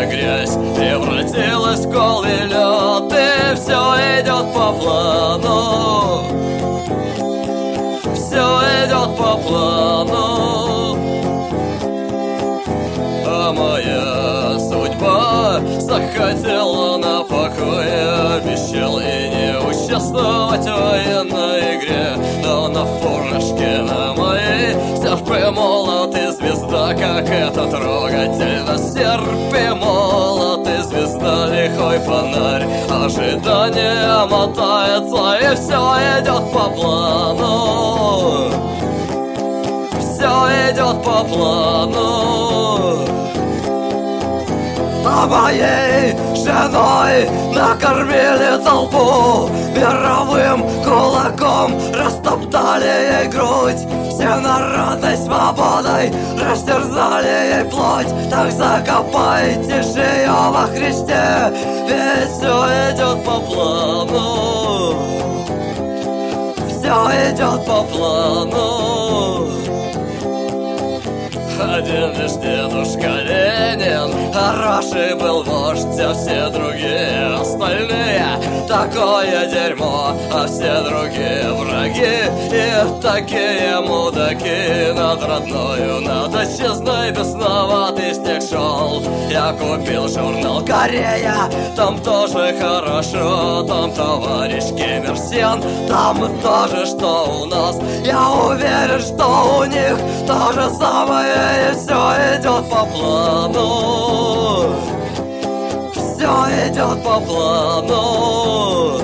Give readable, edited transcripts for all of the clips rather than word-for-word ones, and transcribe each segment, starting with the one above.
грязь превратилась в голый лед, и все идет по плану, все идет по плану. А моя судьба захотела на покое, обещал и не участвовать в военной игре, но на фуражке на моей серп и молот и звезда, как это трогательно. Серп и молот и звезда, лихой фонарь, ожидание мотается, и все идет по плану, все идет по плану. А моей женой накормили толпу, мировым кулаком растоптали ей грудь, все народной свободой растерзали ей плоть. Так закопайте же ее во Христе, ведь все идет по плану, все идет по плану. Один лишь дедушка Ленин хороший был вождь, а все другие остальные такое дерьмо, а все другие враги и такие мудаки. Над родною, над отчизной бесноватый снег шел. Я купил журнал «Корея», там тоже хорошо, там товарищ Ким Ир Сен, там тоже что у нас. Я уверен, что у них то же самое, и все идет по плану, все идет по плану.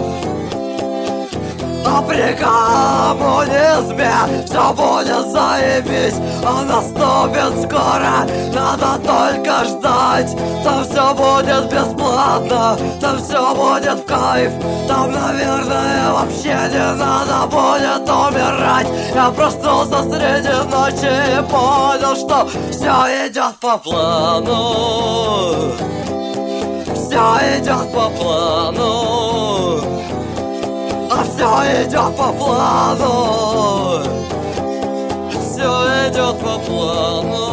А при коммунизме все будет заебись, а наступит скоро, надо только ждать. Там все будет бесплатно, там все будет в кайф, там, наверное, вообще не надо будет умирать. Я проснулся среди ночи и понял, что все идет по плану, все идет по плану, а все идет по плану, все идет по плану.